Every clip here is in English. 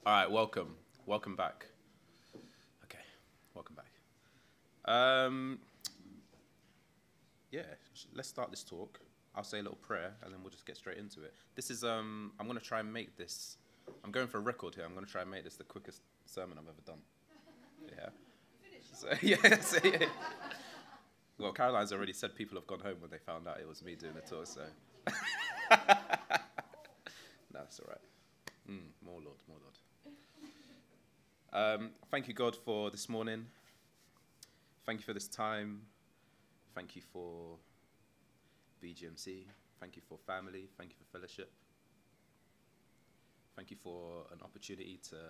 All right, welcome. Welcome back. Okay, welcome back. Um, yeah, let's start this talk. I'll say a little prayer and then we'll just get straight into it. This is I'm going to try and make this I'm going for a record here. I'm going to try and make this the quickest sermon I've ever done. Yeah. Yeah. Well, Caroline's already said people have gone home when they found out it was me doing the tour, so no, it's all right. More Lord, more Lord. Thank you, God, for this morning. Thank you for this time. Thank you for BGMC. Thank you for family. Thank you for fellowship. Thank you for an opportunity to,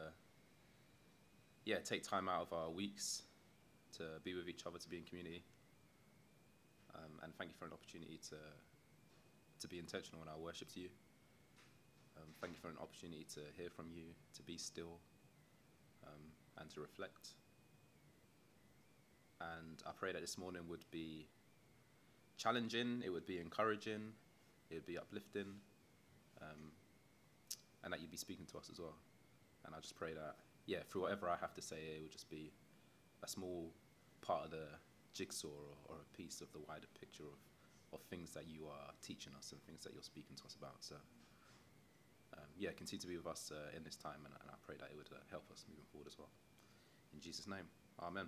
take time out of our weeks to be with each other, to be in community. And thank you for an opportunity to be intentional in our worship to you. Thank you for an opportunity to hear from you, to be still, and to reflect. And I pray that this morning would be challenging, it would be encouraging, it would be uplifting, and that you'd be speaking to us as well. And I just pray that, through whatever I have to say, it would just be a small part of the jigsaw or a piece of the wider picture of things that you are teaching us and things that you're speaking to us about. So, continue to be with us in this time, and I pray that it would help us moving forward as well. In Jesus' name, amen.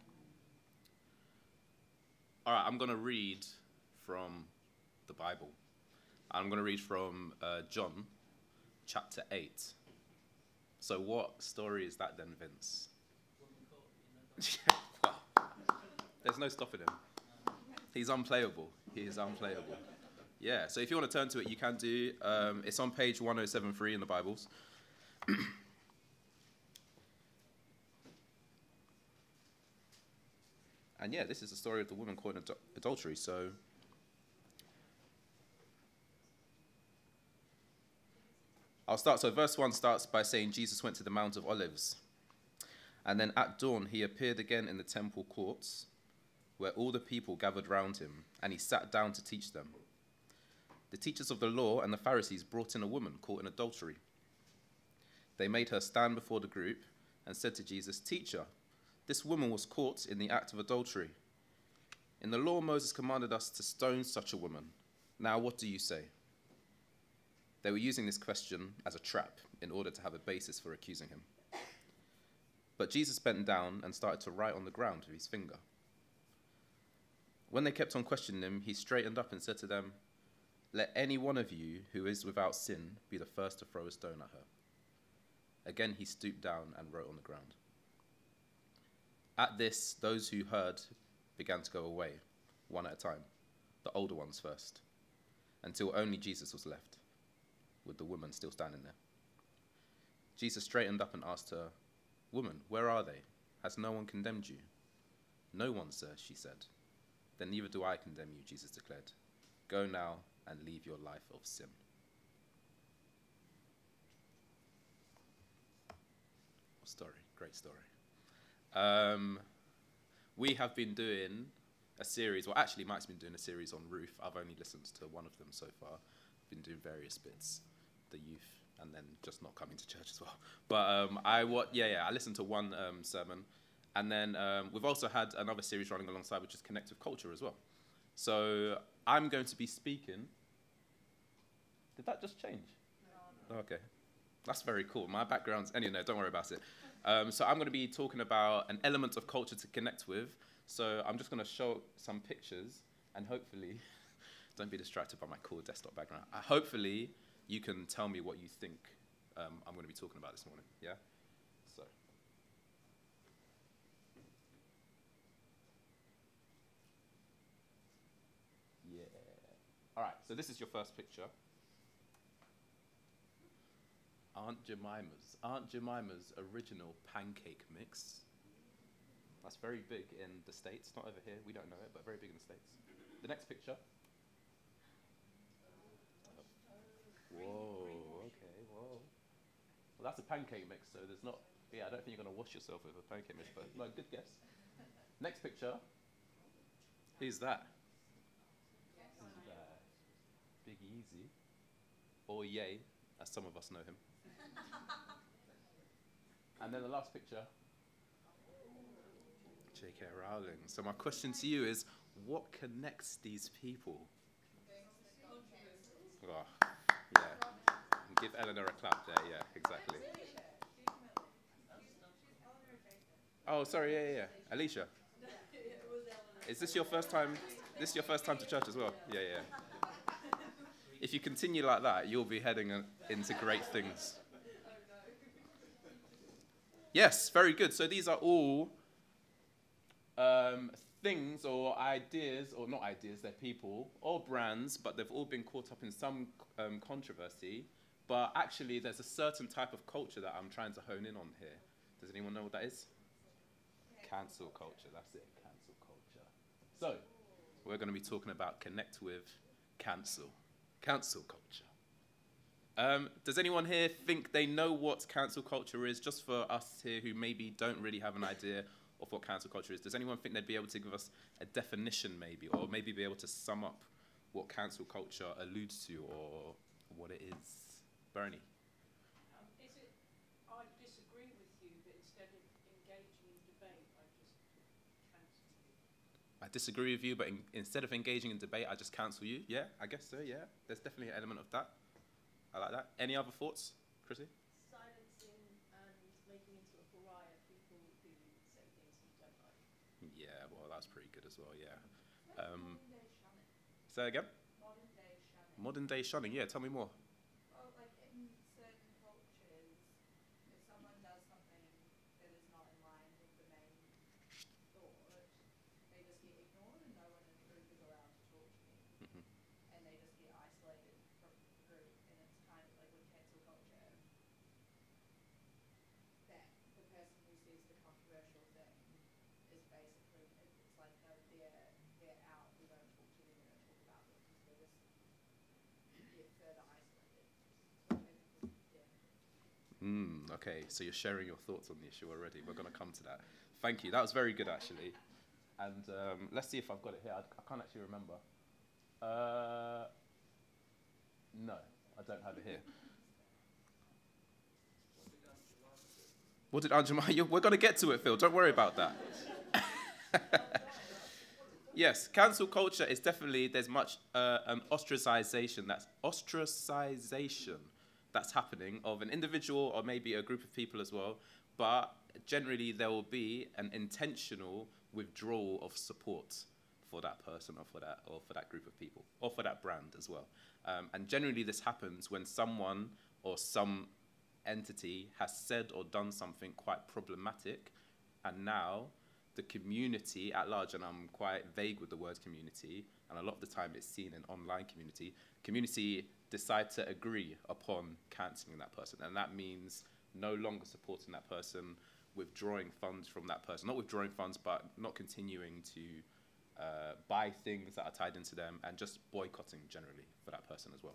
All right, I'm going to read from the Bible. I'm going to read from John chapter 8. So what story is that then, Vince? Well, there's no stopping him. He's unplayable. He is unplayable. Yeah, so if you want to turn to it, you can do. It's on page 1073 in the Bibles. And this is the story of the woman caught in adultery. So I'll start. So verse 1 starts by saying Jesus went to the Mount of Olives. And then at dawn he appeared again in the temple courts, where all the people gathered round him, and he sat down to teach them. The teachers of the law and the Pharisees brought in a woman caught in adultery. They made her stand before the group and said to Jesus, "Teacher, this woman was caught in the act of adultery. In the law, Moses commanded us to stone such a woman. Now, what do you say?" They were using this question as a trap in order to have a basis for accusing him. But Jesus bent down and started to write on the ground with his finger. When they kept on questioning him, he straightened up and said to them, "Let any one of you who is without sin be the first to throw a stone at her." Again, he stooped down and wrote on the ground. At this, those who heard began to go away, one at a time, the older ones first, until only Jesus was left, with the woman still standing there. Jesus straightened up and asked her, "Woman, where are they? Has no one condemned you?" "No one, sir," she said. "Then neither do I condemn you," Jesus declared. "Go now and leave your life of sin." Story, great story. We have been doing a series, well actually Mike's been doing a series on Ruth. I've only listened to one of them so far. I've been doing various bits, the youth, and then just not coming to church as well. But I listened to one sermon, and then we've also had another series running alongside, which is Connect with Culture as well. So I'm going to be speaking. Did that just change? No. Okay. That's very cool. My background's... Anyway, no, don't worry about it. So I'm going to be talking about an element of culture to connect with. So I'm just going to show some pictures, and hopefully... don't be distracted by my cool desktop background. Hopefully, you can tell me what you think I'm going to be talking about this morning. Yeah? So... yeah. All right, so this is your first picture. Aunt Jemima's original pancake mix. That's very big in the States, not over here, we don't know it, but very big in the States. The next picture. Whoa, okay, whoa. Well, that's a pancake mix, so there's not, I don't think you're going to wash yourself with a pancake mix, but no, good guess. Next picture. Who's that? Who's that? Big Easy. Or Ye, as some of us know him. And then the last picture, J.K. Rowling. So my question to you is, what connects these people? Oh, yeah. Give Eleanor a clap there. Yeah, exactly. Oh, sorry. Yeah. Alicia, is this your first time? This your first time to church as well? Yeah. If you continue like that, you'll be heading into great things. Yes, very good. So these are all things or ideas, or not ideas, they're people or brands, but they've all been caught up in some controversy. But actually, there's a certain type of culture that I'm trying to hone in on here. Does anyone know what that is? Cancel culture, that's it, cancel culture. So, we're going to be talking about connect with cancel culture. Does anyone here think they know what cancel culture is? Just for us here who maybe don't really have an idea of what cancel culture is, does anyone think they'd be able to give us a definition maybe, or maybe be able to sum up what cancel culture alludes to or what it is? Bernie? Is it, I disagree with you, but instead of engaging in debate, I just cancel you? I disagree with you, but instead of engaging in debate, I just cancel you? Yeah, I guess so, yeah. There's definitely an element of that. I like that. Any other thoughts, Chrissy? Silencing and making into a pariah people who say things you don't like. Yeah, well, that's pretty good as well, yeah. Modern day shunning. Say again? Modern day shunning. Modern day shunning, yeah, tell me more. Well, like in certain cultures, if someone does something that is not in line with the main thought, they just get ignored and no one in the group is allowed to talk to me. Mm-hmm. And they just get isolated from the group. And it's kind of like with cancel culture, that the person who says the controversial thing is basically, it's like, no, they're out, we don't talk to them, we don't talk about them, because they just get further isolated. So I think Okay, so you're sharing your thoughts on the issue already. We're going to come to that. Thank you. That was very good, actually. And let's see if I've got it here. I can't actually remember. No, I don't have it here. What did Aunt Jemima? We're going to get to it, Phil. Don't worry about that. Yes, cancel culture is definitely, there's much an ostracization that's happening of an individual or maybe a group of people as well. But generally, there will be an intentional withdrawal of support for that person or for that group of people or for that brand as well. And generally, this happens when someone or some entity has said or done something quite problematic, and now the community at large, and I'm quite vague with the word community, and a lot of the time it's seen in online community decide to agree upon cancelling that person, and that means no longer supporting that person, withdrawing funds from that person, not withdrawing funds, but not continuing to buy things that are tied into them, and just boycotting generally for that person as well.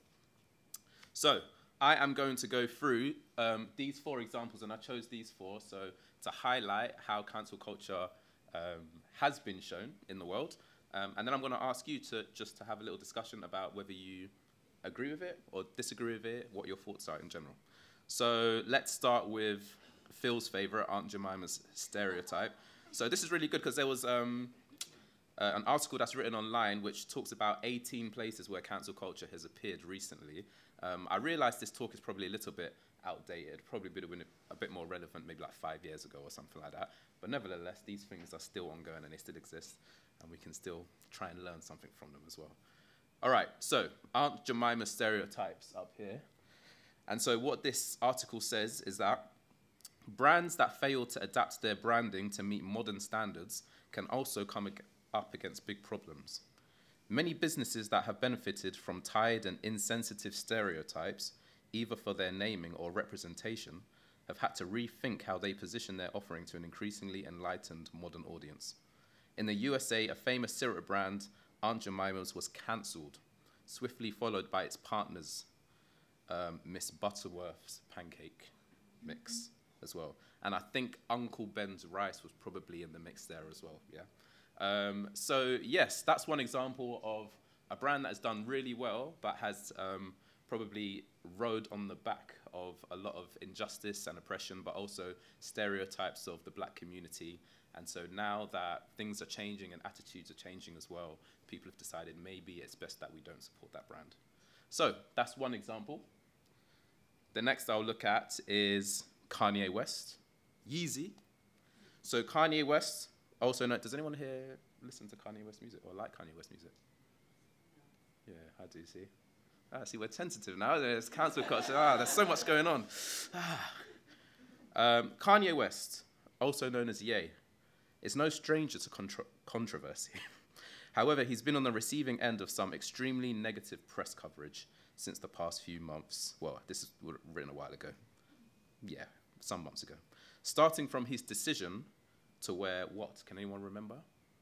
So I am going to go through these 4 examples, and I chose these 4 so to highlight how cancel culture has been shown in the world. And then I'm going to ask you to have a little discussion about whether you agree with it or disagree with it, what your thoughts are in general. So let's start with Phil's favourite, Aunt Jemima's stereotype. So this is really good because there was an article that's written online which talks about 18 places where cancel culture has appeared recently. I realised this talk is probably a little bit outdated, probably would have been a bit more relevant maybe like 5 years ago or something like that. But nevertheless, these things are still ongoing and they still exist, and we can still try and learn something from them as well. All right, so Aunt Jemima stereotypes up here. And so what this article says is that brands that fail to adapt their branding to meet modern standards can also come up against big problems. Many businesses that have benefited from tired and insensitive stereotypes, either for their naming or representation, have had to rethink how they position their offering to an increasingly enlightened modern audience. In the USA, a famous syrup brand, Aunt Jemima's, was cancelled, swiftly followed by its partners, Miss Butterworth's pancake mix as well. And I think Uncle Ben's rice was probably in the mix there as well, yeah. So yes, that's one example of a brand that has done really well, but has probably rode on the back of a lot of injustice and oppression, but also stereotypes of the black community. And so now that things are changing and attitudes are changing as well, people have decided maybe it's best that we don't support that brand. So that's one example. The next I'll look at is Kanye West, Yeezy. So Kanye West, also know, does anyone here listen to Kanye West music or like Kanye West music? Yeah, I do, see. See, we're tentative now. There's council culture. There's so much going on. Kanye West, also known as Ye, is no stranger to controversy. However, he's been on the receiving end of some extremely negative press coverage since the past few months. Well, this is written a while ago. Yeah, some months ago. Starting from his decision to wear what? Can anyone remember?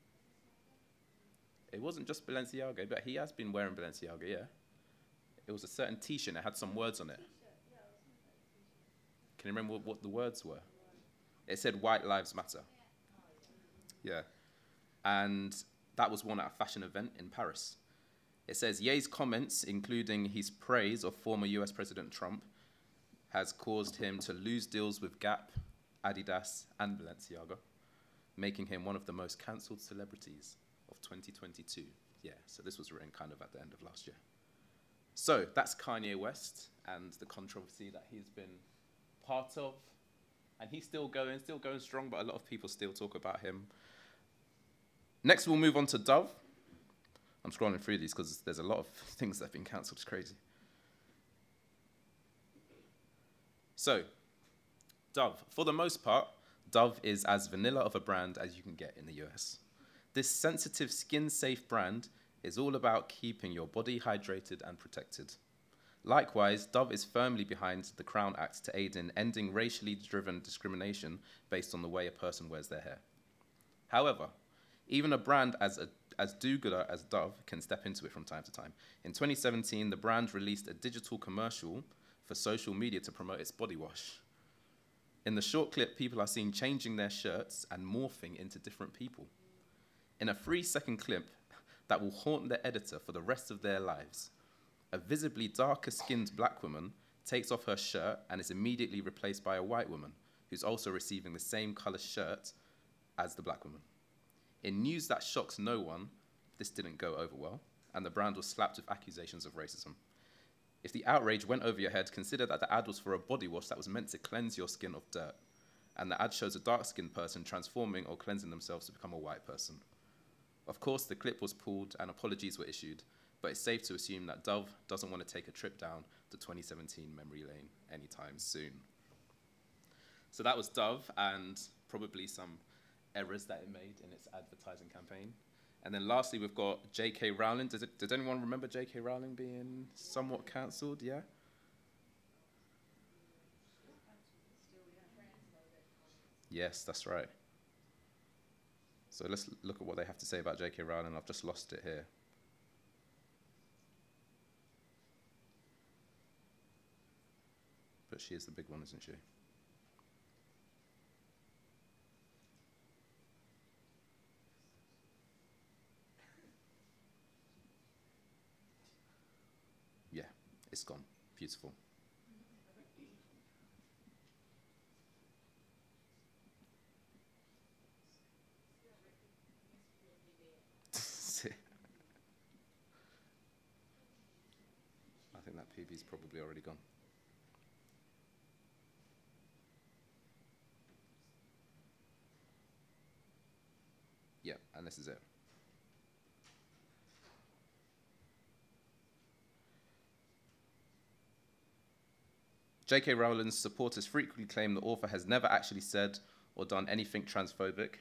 It wasn't just Balenciaga, but he has been wearing Balenciaga, yeah. It was a certain t-shirt, it had some words on it. Can you remember what the words were? It said White Lives Matter. Yeah. And that was worn at a fashion event in Paris. It says, Ye's comments, including his praise of former US President Trump, has caused him to lose deals with Gap, Adidas, and Balenciaga, making him one of the most cancelled celebrities of 2022. Yeah, so this was written kind of at the end of last year. So that's Kanye West and the controversy that he's been part of. And he's still going strong, but a lot of people still talk about him. Next, we'll move on to Dove. I'm scrolling through these because there's a lot of things that have been cancelled. It's crazy. So, Dove. For the most part, Dove is as vanilla of a brand as you can get in the US. This sensitive, skin-safe brand is all about keeping your body hydrated and protected. Likewise, Dove is firmly behind the Crown Act to aid in ending racially driven discrimination based on the way a person wears their hair. However, even a brand as do-gooder as Dove can step into it from time to time. In 2017, the brand released a digital commercial for social media to promote its body wash. In the short clip, people are seen changing their shirts and morphing into different people. In a 3-second clip that will haunt the editor for the rest of their lives, a visibly darker-skinned black woman takes off her shirt and is immediately replaced by a white woman who's also receiving the same color shirt as the black woman. In news that shocks no one, this didn't go over well, and the brand was slapped with accusations of racism. If the outrage went over your head, consider that the ad was for a body wash that was meant to cleanse your skin of dirt, and the ad shows a dark-skinned person transforming or cleansing themselves to become a white person. Of course, the clip was pulled and apologies were issued, but it's safe to assume that Dove doesn't want to take a trip down the 2017 memory lane anytime soon. So that was Dove and probably some errors that it made in its advertising campaign. And then lastly, we've got J.K. Rowling. Did anyone remember J.K. Rowling being somewhat cancelled? Yeah? Yes, that's right. So let's look at what they have to say about J.K. Rowling. I've just lost it here. But she is the big one, isn't she? Yeah, it's gone. Beautiful. I think that PB's probably already gone. Yeah, and this is it. J.K. Rowling's supporters frequently claim the author has never actually said or done anything transphobic.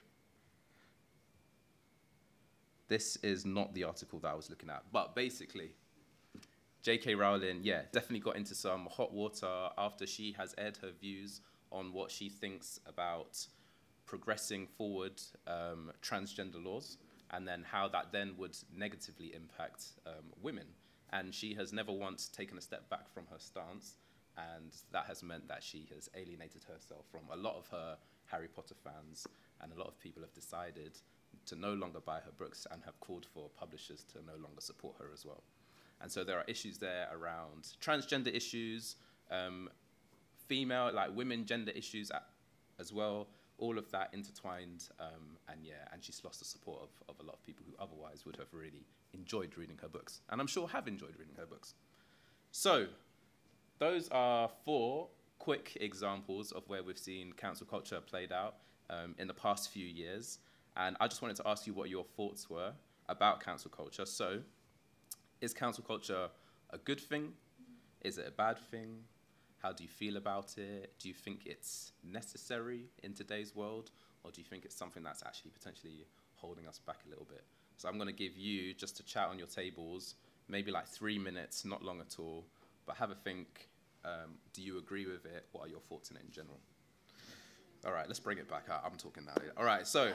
This is not the article that I was looking at, but basically, J.K. Rowling, yeah, definitely got into some hot water after she has aired her views on what she thinks about progressing forward transgender laws, and then how that then would negatively impact women. And she has never once taken a step back from her stance, and that has meant that she has alienated herself from a lot of her Harry Potter fans, and a lot of people have decided to no longer buy her books and have called for publishers to no longer support her as well. And so there are issues there around transgender issues, female, like women, gender issues as well. All of that intertwined, and she's lost the support of a lot of people who otherwise would have really enjoyed reading her books, and I'm sure have enjoyed reading her books. So, those are 4 quick examples of where we've seen cancel culture played out in the past few years, and I just wanted to ask you what your thoughts were about cancel culture. So, is cancel culture a good thing? Is it a bad thing? How do you feel about it? Do you think it's necessary in today's world? Or do you think it's something that's actually potentially holding us back a little bit? So I'm going to give you, just to chat on your tables, maybe like 3 minutes, not long at all, but have a think. Do you agree with it? What are your thoughts on it in general? All right, let's bring it back out. I'm talking now. All right, so...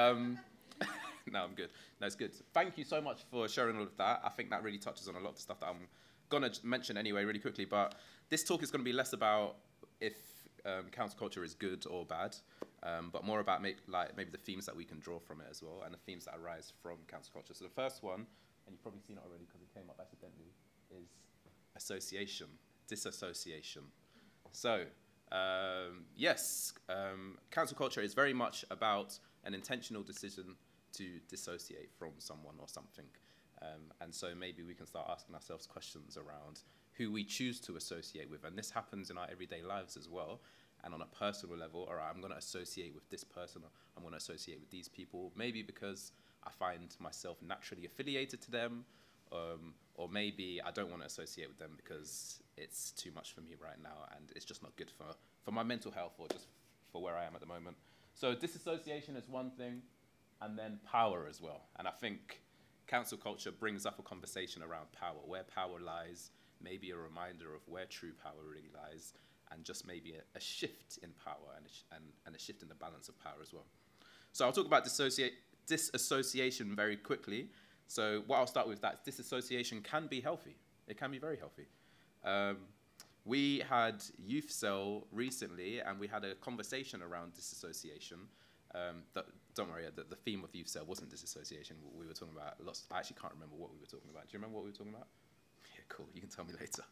no, I'm good. No, it's good. Thank you so much for sharing all of that. I think that really touches on a lot of the stuff that I'm going to mention anyway really quickly, but this talk is going to be less about if cancel culture is good or bad, but more about maybe the themes that we can draw from it as well, and the themes that arise from cancel culture. So the first one, and you've probably seen it already because it came up accidentally, is association, disassociation. So yes, cancel culture is very much about an intentional decision to dissociate from someone or something. And so maybe we can start asking ourselves questions around who we choose to associate with. And this happens in our everyday lives as well. And on a personal level, all right, I'm going to associate with this person, or I'm going to associate with these people, maybe because I find myself naturally affiliated to them, or maybe I don't want to associate with them because it's too much for me right now and it's just not good for my mental health or just for where I am at the moment. So disassociation is one thing, and then power as well. And I think cancel culture brings up a conversation around power, where power lies, maybe a reminder of where true power really lies, and just maybe a shift in power and a shift in the balance of power as well. So I'll talk about disassociation very quickly. So what I'll start with, that disassociation can be healthy. It can be very healthy. We had Youth Cell recently, and we had a conversation around disassociation. Don't worry, the theme of Youth Cell wasn't disassociation. We were talking about lots. I actually can't remember what we were talking about. Do you remember what we were talking about? Yeah, cool. You can tell me later.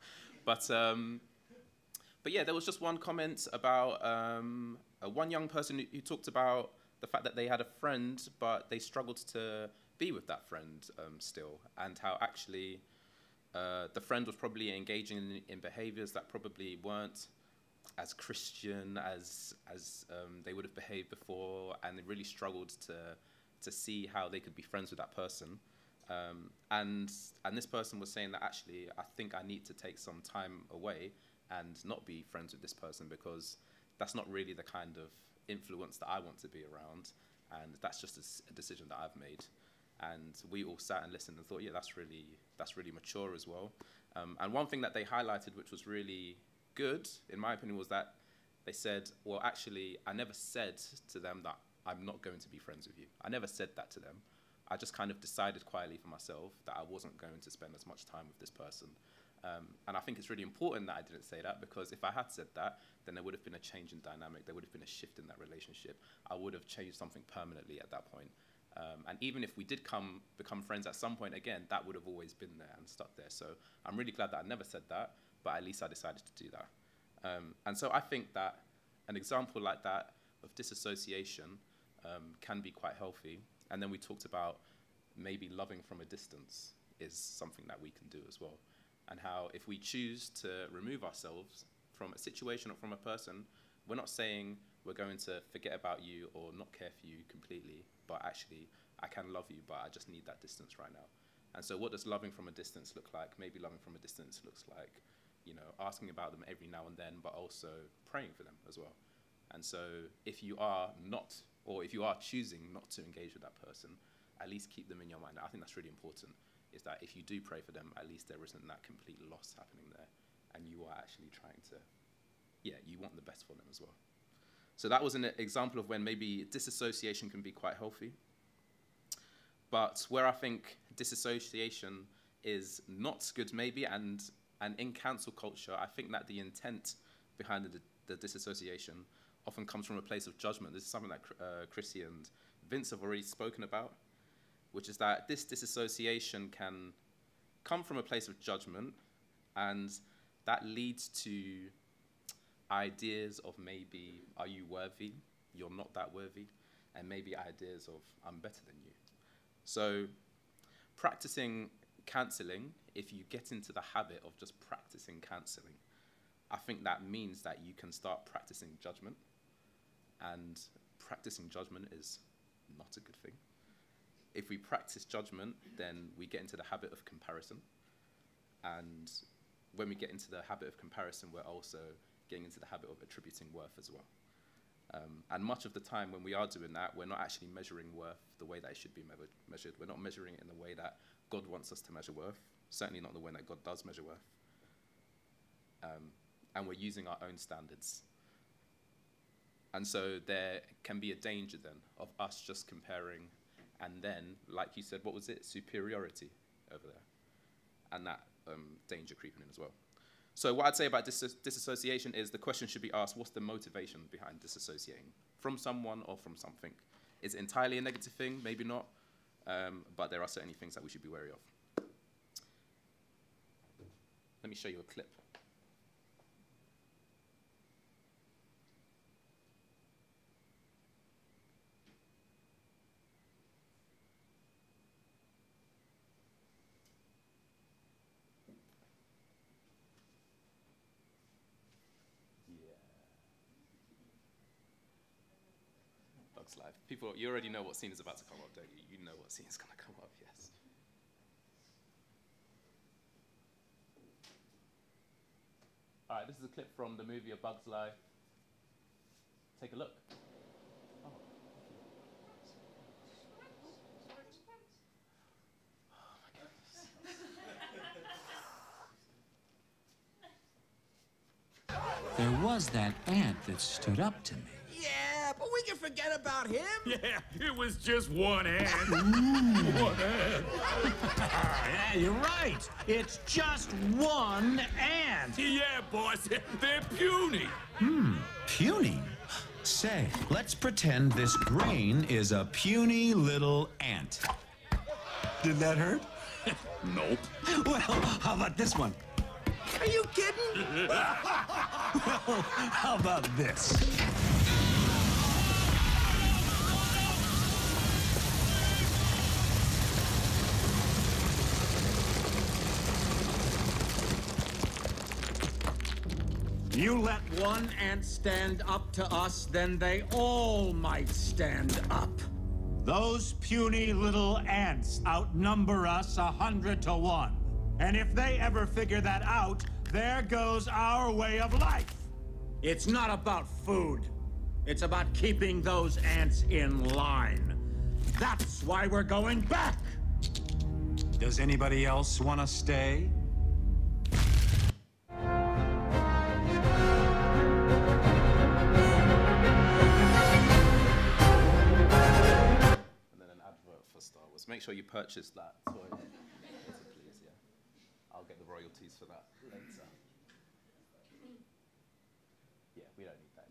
But yeah, there was just one comment about one young person who talked about the fact that they had a friend, but they struggled to be with that friend still, and how actually the friend was probably engaging in behaviors that probably weren't as Christian as they would have behaved before, and they really struggled to see how they could be friends with that person. And this person was saying that actually, I think I need to take some time away and not be friends with this person, because that's not really the kind of influence that I want to be around, and that's just a decision that I've made. And we all sat and listened and thought, yeah, that's really mature as well. And one thing that they highlighted, which was really good, in my opinion, was that they said, well, actually, I never said to them that I'm not going to be friends with you. I never said that to them. I just kind of decided quietly for myself that I wasn't going to spend as much time with this person. And I think it's really important that I didn't say that, because if I had said that, then there would have been a change in dynamic. There would have been a shift in that relationship. I would have changed something permanently at that point. And even if we did become friends at some point again, that would have always been there and stuck there. So I'm really glad that I never said that, but at least I decided to do that. And so I think that an example like that of disassociation can be quite healthy. And then we talked about maybe loving from a distance is something that we can do as well. And how if we choose to remove ourselves from a situation or from a person, we're not saying we're going to forget about you or not care for you completely, but actually I can love you, but I just need that distance right now. And so what does loving from a distance look like? Maybe loving from a distance looks like, asking about them every now and then, but also praying for them as well. And so if you are not, or if you are choosing not to engage with that person, at least keep them in your mind. I think that's really important, is that if you do pray for them, at least there isn't that complete loss happening there. And you are actually trying to, you want the best for them as well. So that was an example of when maybe disassociation can be quite healthy. But where I think disassociation is not good maybe, and in cancel culture, I think that the intent behind the disassociation often comes from a place of judgment. This is something that Chrissy and Vince have already spoken about, which is that this disassociation can come from a place of judgment, and that leads to ideas of maybe, are you worthy? You're not that worthy. And maybe ideas of, I'm better than you. So practicing cancelling, if you get into the habit of just practicing cancelling, I think that means that you can start practicing judgment. And practicing judgment is not a good thing. If we practice judgment, then we get into the habit of comparison. And when we get into the habit of comparison, we're also getting into the habit of attributing worth as well. And much of the time when we are doing that, we're not actually measuring worth the way that it should be measured. We're not measuring it in the way that God wants us to measure worth, certainly not the way that God does measure worth. And we're using our own standards. And so there can be a danger then of us just comparing, and then, like you said, what was it? Superiority over there. And that danger creeping in as well. So what I'd say about disassociation is the question should be asked, what's the motivation behind disassociating? From someone or from something? Is it entirely a negative thing? Maybe not. But there are certainly things that we should be wary of. Let me show you a clip. Bugs Life. People, you already know what scene is about to come up, don't you? You know what scene is going to come up, yes. All right, this is a clip from the movie A Bug's Life. Take a look. Oh. Oh my goodness. There was that ant that stood up to me. Yeah, but we can forget about him. Yeah, it was just one ant. One ant. Yeah, you're right. It's just one ant. Yeah, boss, they're puny. Puny? Say, let's pretend this grain is a puny little ant. Did that hurt? Nope. Well, how about this one? Are you kidding? Well, how about this? You let one ant stand up to us, then they all might stand up. Those puny little ants outnumber us 100 to 1. And if they ever figure that out, there goes our way of life. It's not about food. It's about keeping those ants in line. That's why we're going back. Does anybody else want to stay? And then an advert for Star Wars. Make sure you purchase that toy. Please, yeah. I'll get the royalties for that later. Yeah, we don't need that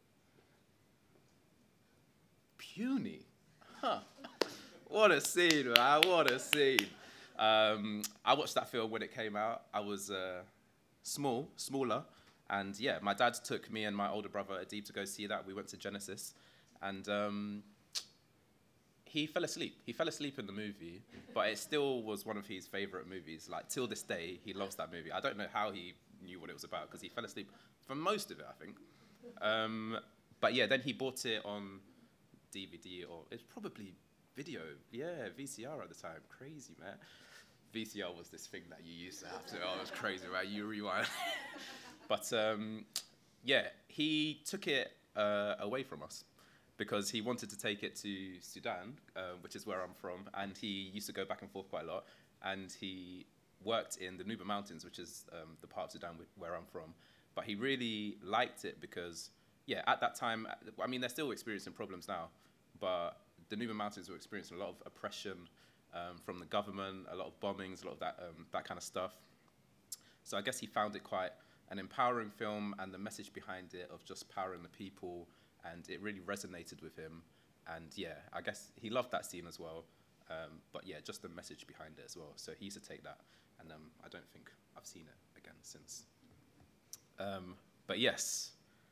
anymore. Puny? Huh. What a scene, man. What a scene. I watched that film when it came out. I was smaller. And yeah, my dad took me and my older brother Adib to go see that. We went to Genesis. And he fell asleep. He fell asleep in the movie, but it still was one of his favorite movies. Like, till this day, he loves that movie. I don't know how he knew what it was about, because he fell asleep for most of it, I think. But yeah, then he bought it on DVD, or it's probably video. Yeah, VCR at the time. Crazy, man. VCR was this thing that you used to have to. Oh, it was crazy, right? You rewind. But yeah, he took it away from us because he wanted to take it to Sudan, which is where I'm from, and he used to go back and forth quite a lot. And he worked in the Nuba Mountains, which is the part of Sudan where I'm from. But he really liked it because, yeah, at that time, I mean, they're still experiencing problems now, but the Nuba Mountains were experiencing a lot of oppression from the government, a lot of bombings, a lot of that kind of stuff. So I guess he found it quite an empowering film, and the message behind it of just powering the people, and it really resonated with him. And yeah, I guess he loved that scene as well. But yeah, just the message behind it as well. So he used to take that, and I don't think I've seen it again since. But yes,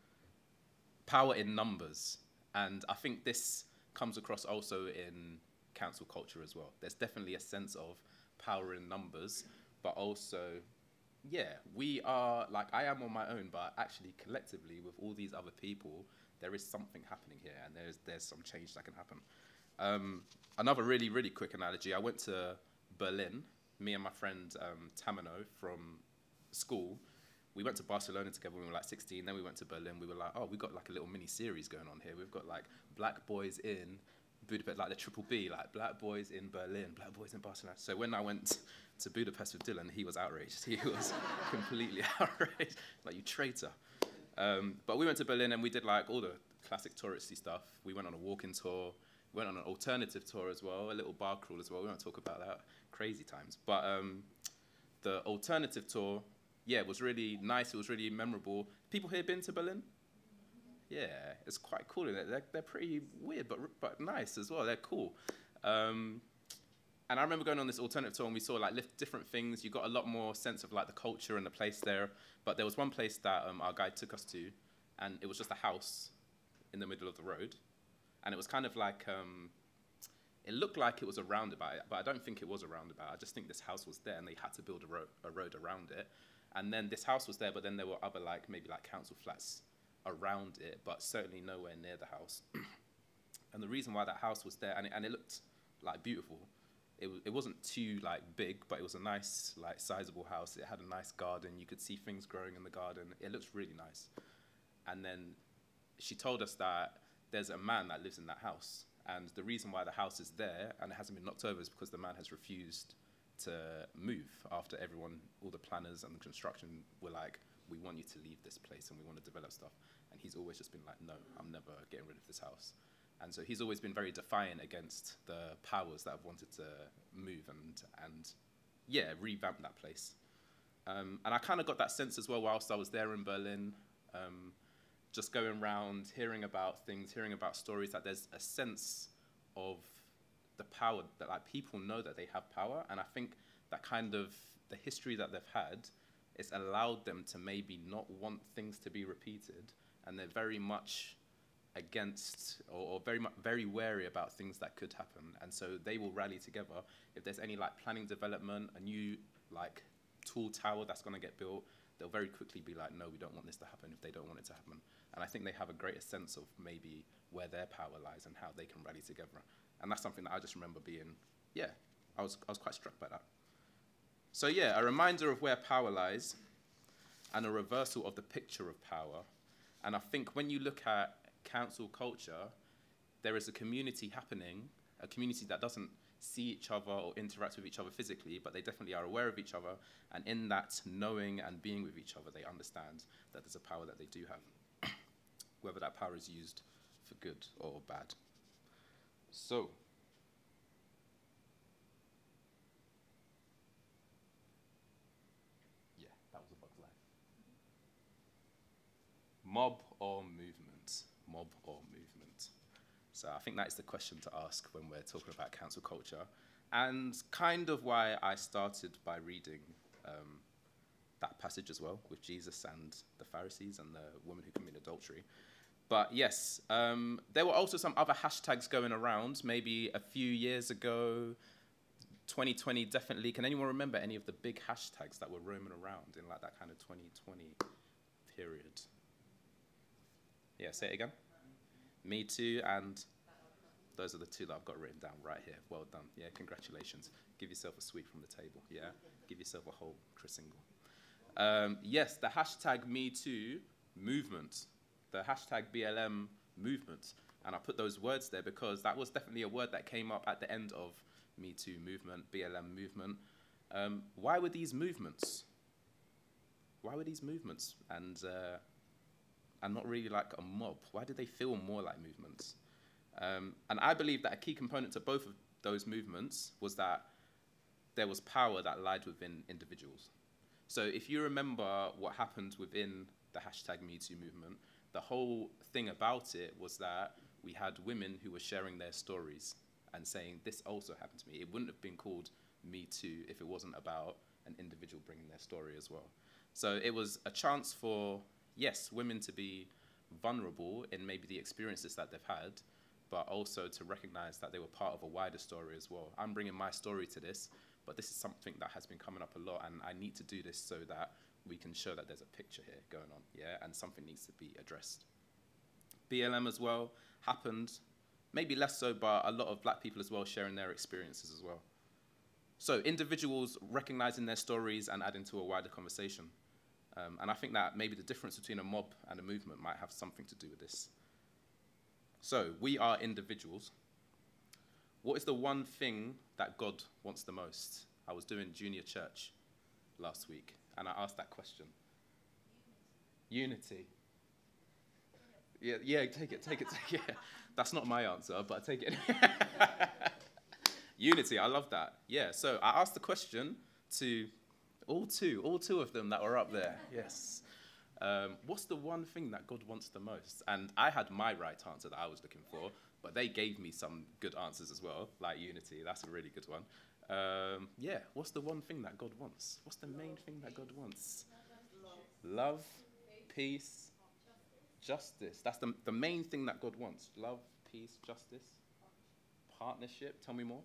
power in numbers. And I think this comes across also in council culture as well. There's definitely a sense of power in numbers, but also, yeah, we are, like, I am on my own, but actually collectively with all these other people, there is something happening here, and there's some change that can happen. Another really, really quick analogy, I went to Berlin, me and my friend Tamino from school. We went to Barcelona together when we were like 16, then we went to Berlin. We were like, oh, we've got like a little mini series going on here. We've got like Black Boys in Budapest, like the Triple B, like Black Boys in Berlin, Black Boys in Barcelona. So when I went to Budapest with Dylan, he was outraged. He was completely outraged, like, you traitor. But we went to Berlin and we did like all the classic touristy stuff. We went on a walking tour. We went on an alternative tour as well, a little bar crawl as well. We won't talk about that, crazy times. But the alternative tour, yeah, it was really nice. It was really memorable. People here been to Berlin? Yeah, it's quite cool. They're pretty weird, but nice as well. They're cool. And I remember going on this alternative tour and we saw like different things. You got a lot more sense of like the culture and the place there. But there was one place that our guide took us to, and it was just a house in the middle of the road. And it was kind of like, it looked like it was a roundabout, but I don't think it was a roundabout. I just think this house was there and they had to build a road around it. And then this house was there, but then there were other like maybe like council flats around it, but certainly nowhere near the house. And the reason why that house was there, and it looked like beautiful, it wasn't too like big, but it was a nice like sizable house. It had a nice garden. You could see things growing in the garden. It looks really nice. And then she told us that there's a man that lives in that house, and the reason why the house is there and it hasn't been knocked over is because the man has refused to move after all the planners and the construction were like, we want you to leave this place and we want to develop stuff. And he's always just been like, no, I'm never getting rid of this house. And so he's always been very defiant against the powers that have wanted to move and yeah, revamp that place. And I kind of got that sense as well whilst I was there in Berlin, just going around, hearing about things, hearing about stories, that there's a sense of the power that like people know that they have power. And I think that kind of the history that they've had, it's allowed them to maybe not want things to be repeated, and they're very much against or very wary about things that could happen. And so they will rally together if there's any like planning development, a new like tall tower that's going to get built. They'll very quickly be like, no, we don't want this to happen if they don't want it to happen. And I think they have a greater sense of maybe where their power lies and how they can rally together. And that's something that I just remember being, yeah, I was quite struck by that. So yeah, a reminder of where power lies and a reversal of the picture of power. And I think when you look at council culture, there is a community happening, a community that doesn't see each other or interact with each other physically, but they definitely are aware of each other. And in that knowing and being with each other, they understand that there's a power that they do have, whether that power is used for good or bad. So, yeah, that was a Bug's Life. Mob or movement? Mob or movement? So I think that is the question to ask when we're talking about council culture, and kind of why I started by reading that passage as well with Jesus and the Pharisees and the woman who committed adultery. But yes, there were also some other hashtags going around, maybe a few years ago, 2020 definitely. Can anyone remember any of the big hashtags that were roaming around in like that kind of 2020 period? Yeah, say it again. Me Too, and those are the two that I've got written down right here. Well done. Yeah, congratulations. Give yourself a sweep from the table. Yeah, give yourself a whole Chris Ingle. Yes, the hashtag Me Too movement, the hashtag BLM movement. And I put those words there because that was definitely a word that came up at the end of Me Too movement, BLM movement. Why were these movements? Why were these movements? And not really like a mob? Why did they feel more like movements? And I believe that a key component to both of those movements was that there was power that lied within individuals. So if you remember what happened within the hashtag MeToo movement, the whole thing about it was that we had women who were sharing their stories and saying, this also happened to me. It wouldn't have been called Me Too if it wasn't about an individual bringing their story as well. So it was a chance for, yes, women to be vulnerable in maybe the experiences that they've had, but also to recognize that they were part of a wider story as well. I'm bringing my story to this, but this is something that has been coming up a lot, and I need to do this so that we can show that there's a picture here going on, yeah, and something needs to be addressed. BLM as well happened, maybe less so, but a lot of black people as well sharing their experiences as well. So individuals recognizing their stories and adding to a wider conversation. And I think that maybe the difference between a mob and a movement might have something to do with this. So we are individuals. What is the one thing that God wants the most? I was doing junior church last week, and I asked that question. Unity. Yeah, take it. Yeah. That's not my answer, but take it. Unity, I love that. Yeah, so I asked the question to all two of them that were up there. Yes. What's the one thing that God wants the most? And I had my right answer that I was looking for, but they gave me some good answers as well, like unity. That's a really good one. Yeah, what's the one thing that God wants? What's the main thing that God wants? Love, peace, justice. That's the main thing that God wants. Love, peace, justice, partnership. Tell me more.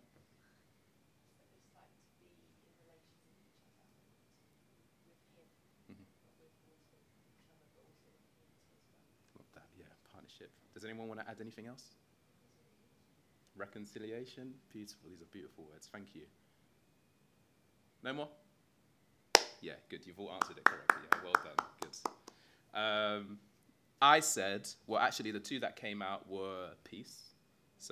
It's like to be in relation with each other, with him, Mhm. but with also each other, but also the community as well. Love that, yeah, partnership. Does anyone want to add anything else? Reconciliation. Beautiful. These are beautiful words. Thank you. No more? Yeah, good. You've all answered it correctly. Yeah, well done. Good. I said, well, actually, the two that came out were peace. So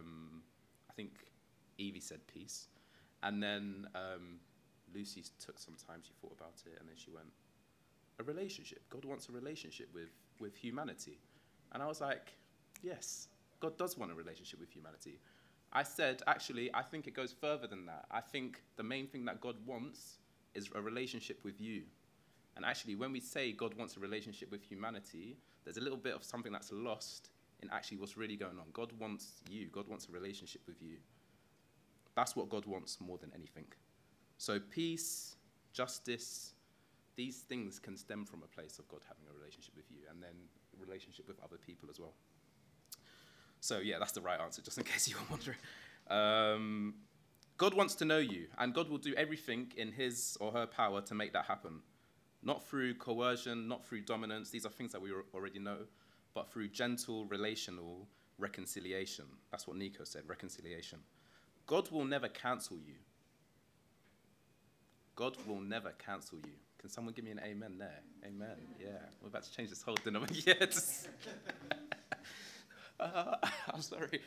I think Evie said peace. And then Lucy took some time. She thought about it, and then she went, a relationship. God wants a relationship with humanity. And I was like, yes, God does want a relationship with humanity. I said, actually, I think it goes further than that. I think the main thing that God wants is a relationship with you. And actually, when we say God wants a relationship with humanity, there's a little bit of something that's lost in actually what's really going on. God wants you. God wants a relationship with you. That's what God wants more than anything. So peace, justice, these things can stem from a place of God having a relationship with you, and then a relationship with other people as well. So yeah, that's the right answer, just in case you were wondering. God wants to know you, and God will do everything in his or her power to make that happen. Not through coercion, not through dominance. These are things that we already know, but through gentle, relational reconciliation. That's what Nico said, reconciliation. God will never cancel you. God will never cancel you. Can someone give me an amen there? Amen. Yeah. We're about to change this whole dynamic. Yes. I'm sorry.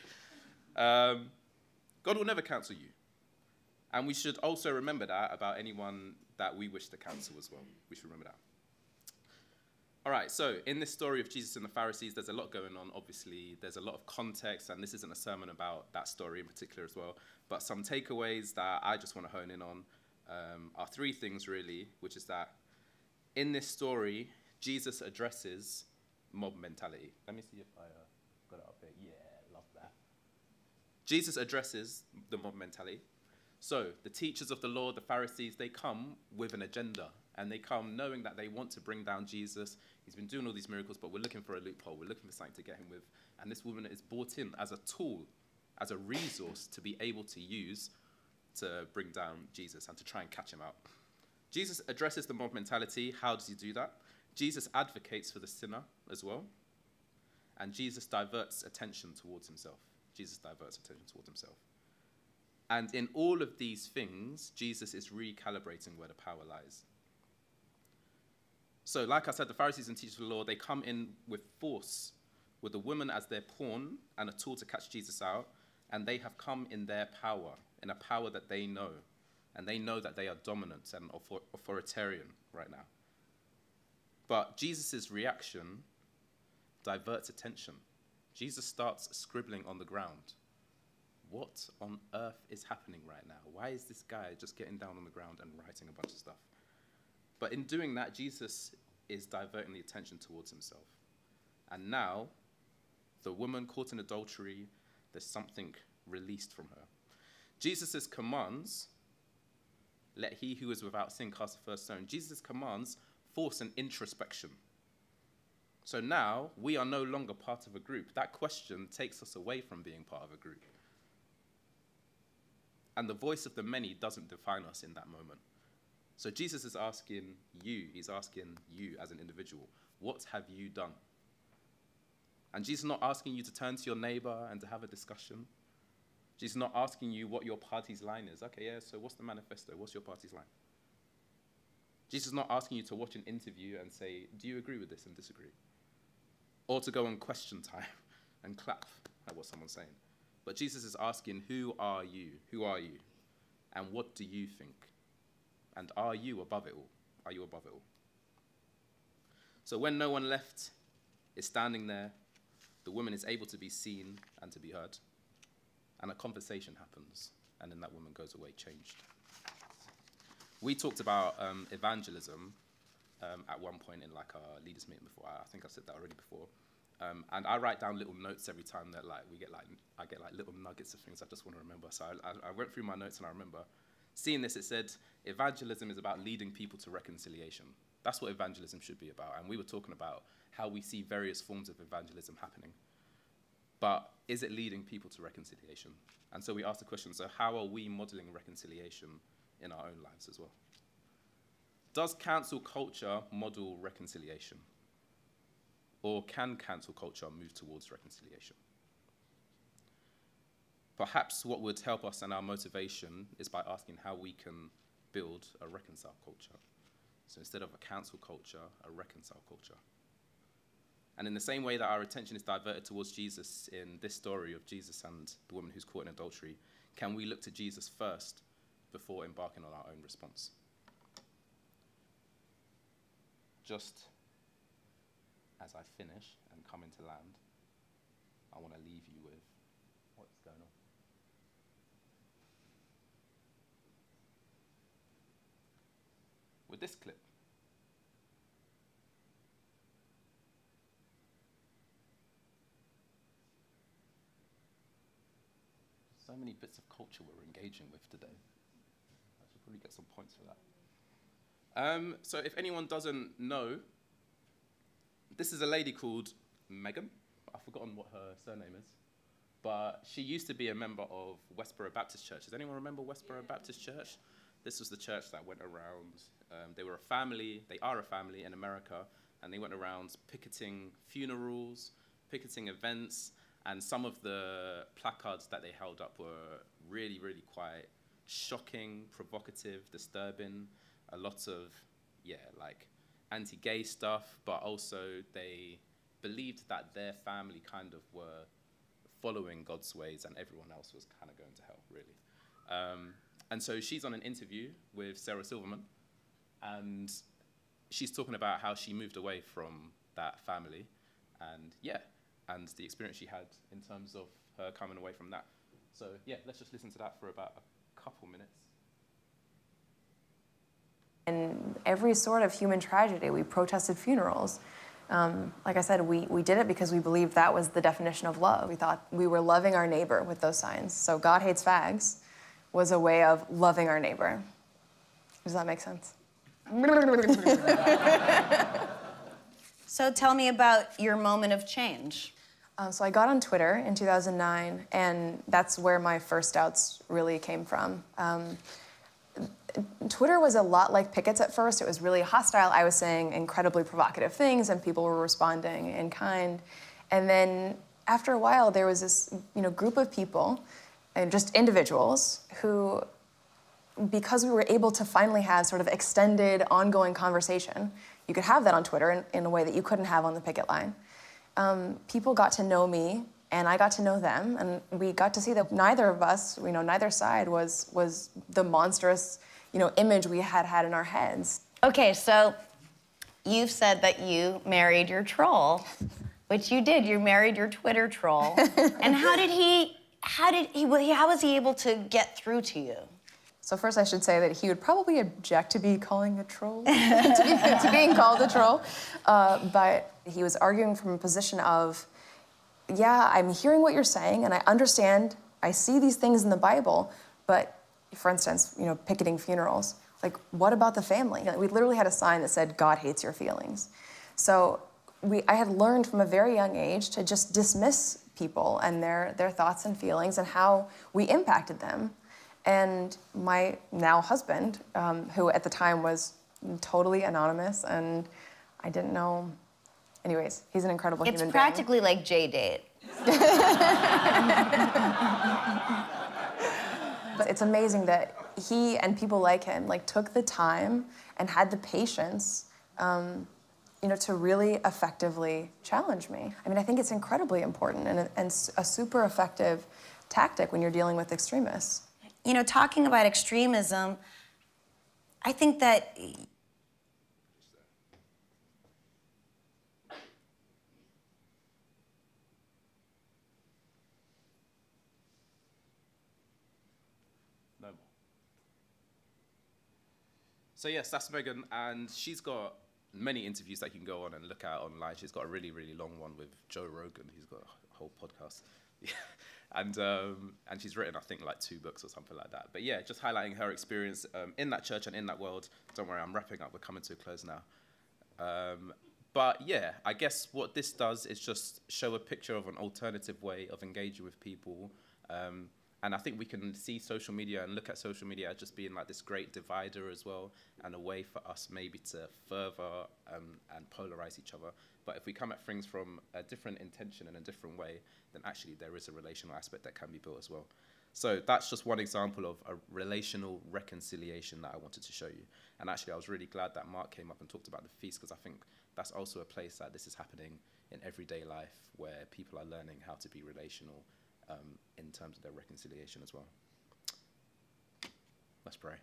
God will never cancel you. And we should also remember that about anyone that we wish to cancel as well. We should remember that. All right, so in this story of Jesus and the Pharisees, there's a lot going on, obviously. There's a lot of context, and this isn't a sermon about that story in particular as well. But some takeaways that I just want to hone in on are three things, really, which is that in this story, Jesus addresses mob mentality. Let me see if I got it up here. Yeah, love that. Jesus addresses the mob mentality. So the teachers of the law, the Pharisees, they come with an agenda, and they come knowing that they want to bring down Jesus. He's been doing all these miracles, but we're looking for a loophole. We're looking for something to get him with. And this woman is brought in as a tool, as a resource to be able to use to bring down Jesus and to try and catch him out. Jesus addresses the mob mentality. How does he do that? Jesus advocates for the sinner as well. And Jesus diverts attention towards himself. Jesus diverts attention towards himself. And in all of these things, Jesus is recalibrating where the power lies. So, like I said, the Pharisees and teachers of the law, they come in with force, with the woman as their pawn and a tool to catch Jesus out, and they have come in their power, in a power that they know, and they know that they are dominant and authoritarian right now. But Jesus' reaction diverts attention. Jesus starts scribbling on the ground. What on earth is happening right now? Why is this guy just getting down on the ground and writing a bunch of stuff? But in doing that, Jesus is diverting the attention towards himself. And now, the woman caught in adultery, there's something released from her. Jesus' commands, let he who is without sin cast the first stone. Jesus' commands force an introspection. So now we are no longer part of a group. That question takes us away from being part of a group. And the voice of the many doesn't define us in that moment. So Jesus is asking you, he's asking you as an individual, what have you done? And Jesus is not asking you to turn to your neighbor and to have a discussion. Jesus is not asking you what your party's line is. Okay, yeah, so what's the manifesto? What's your party's line? Jesus is not asking you to watch an interview and say, do you agree with this and disagree? Or to go on question time and clap at what someone's saying. But Jesus is asking, who are you? Who are you? And what do you think? And are you above it all? Are you above it all? So when no one left is standing there, the woman is able to be seen and to be heard. And a conversation happens, and then that woman goes away changed. We talked about evangelism at one point in like our leaders meeting before. I think I said that already before. And I write down little notes every time that I get little nuggets of things I just want to remember. So I went through my notes and I remember seeing this. It said evangelism is about leading people to reconciliation. That's what evangelism should be about. And we were talking about how we see various forms of evangelism happening. But is it leading people to reconciliation? And so we asked the question, so how are we modeling reconciliation in our own lives as well? Does cancel culture model reconciliation? Or can cancel culture move towards reconciliation? Perhaps what would help us and our motivation is by asking how we can build a reconcile culture. So instead of a cancel culture, a reconcile culture. And in the same way that our attention is diverted towards Jesus in this story of Jesus and the woman who's caught in adultery, can we look to Jesus first before embarking on our own response? Just as I finish and come into land, I want to leave you with what's going on. With this clip. So many bits of culture we're engaging with today. I should probably get some points for that. So if anyone doesn't know, this is a lady called Megan. I've forgotten what her surname is. But she used to be a member of Westboro Baptist Church. Does anyone remember Westboro Baptist Church? This was the church that went around. They were a family. They are a family in America. And they went around picketing funerals, picketing events. And some of the placards that they held up were really, really quite shocking, provocative, disturbing. A lot of, anti-gay stuff, but also they believed that their family kind of were following God's ways and everyone else was kind of going to hell, really. And so she's on an interview with Sarah Silverman, and she's talking about how she moved away from that family, and the experience she had in terms of her coming away from that. So let's just listen to that for about a couple minutes. In every sort of human tragedy, we protested funerals. Like I said, we did it because we believed that was the definition of love. We thought we were loving our neighbor with those signs. So God hates fags was a way of loving our neighbor. Does that make sense? So tell me about your moment of change. So I got on Twitter in 2009, and that's where my first doubts really came from. Twitter was a lot like pickets at first. It was really hostile. I was saying incredibly provocative things, and people were responding in kind. And then after a while, there was this, group of people, and just individuals, who, because we were able to finally have sort of extended, ongoing conversation, you could have that on Twitter in a way that you couldn't have on the picket line. People got to know me, and I got to know them, and we got to see that neither of us, neither side was the monstrous, image we had in our heads. Okay, so you've said that you married your troll, which you did. You married your Twitter troll. And how was he able to get through to you? So first I should say that he would probably object to be calling a troll, to being called a troll. But he was arguing from a position of, I'm hearing what you're saying, and I understand, I see these things in the Bible, but for instance, picketing funerals, like, what about the family? We literally had a sign that said, God hates your feelings. So I had learned from a very young age to just dismiss people and their thoughts and feelings and how we impacted them. And my now husband, who at the time was totally anonymous and I didn't know. Anyways, he's an incredible human being. It's practically like J-Date. But it's amazing that he and people like him took the time and had the patience, to really effectively challenge me. I mean, I think it's incredibly important and a super effective tactic when you're dealing with extremists. Talking about extremism, I think that No more. So yes, that's Megan, and she's got many interviews that you can go on and look at online. She's got a really, really long one with Joe Rogan. He's got a whole podcast. And she's written, I think, 2 books or something like that. But yeah, just highlighting her experience in that church and in that world. Don't worry, I'm wrapping up. We're coming to a close now. But yeah, I guess what this does is just show a picture of an alternative way of engaging with people. And I think we can see social media and look at social media as just being this great divider as well, and a way for us maybe to further and polarize each other. But if we come at things from a different intention and a different way, then actually there is a relational aspect that can be built as well. So that's just one example of a relational reconciliation that I wanted to show you. And actually I was really glad that Mark came up and talked about the feast, because I think that's also a place that this is happening in everyday life, where people are learning how to be relational in terms of their reconciliation as well. Let's pray.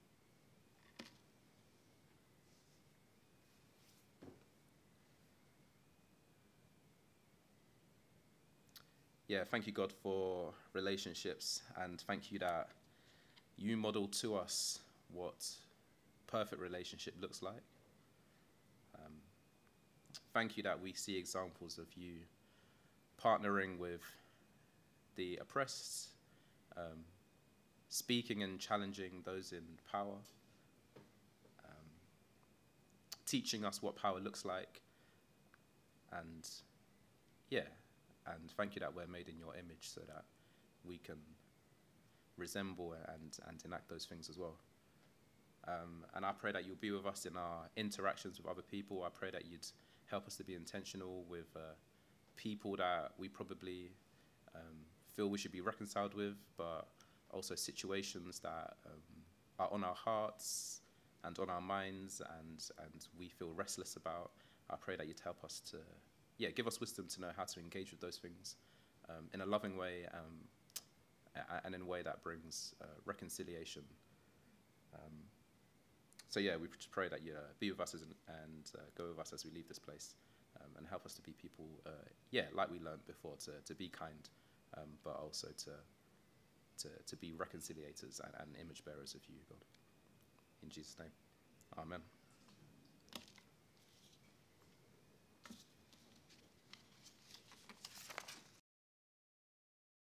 Yeah, thank you, God, for relationships, and thank you that you model to us what perfect relationship looks like. Thank you that we see examples of you partnering with the oppressed, speaking and challenging those in power, teaching us what power looks like, and thank you that we're made in your image so that we can resemble and enact those things as well. And I pray that you'll be with us in our interactions with other people. I pray that you'd help us to be intentional with people that we probably feel we should be reconciled with, but also situations that are on our hearts and on our minds and we feel restless about. I pray that you'd help us to, give us wisdom to know how to engage with those things in a loving way and in a way that brings reconciliation. So we just pray that you be with us and go with us as we leave this place, and help us to be people, like we learned before, to be kind, but also to be reconciliators and image bearers of you, God. In Jesus' name, amen.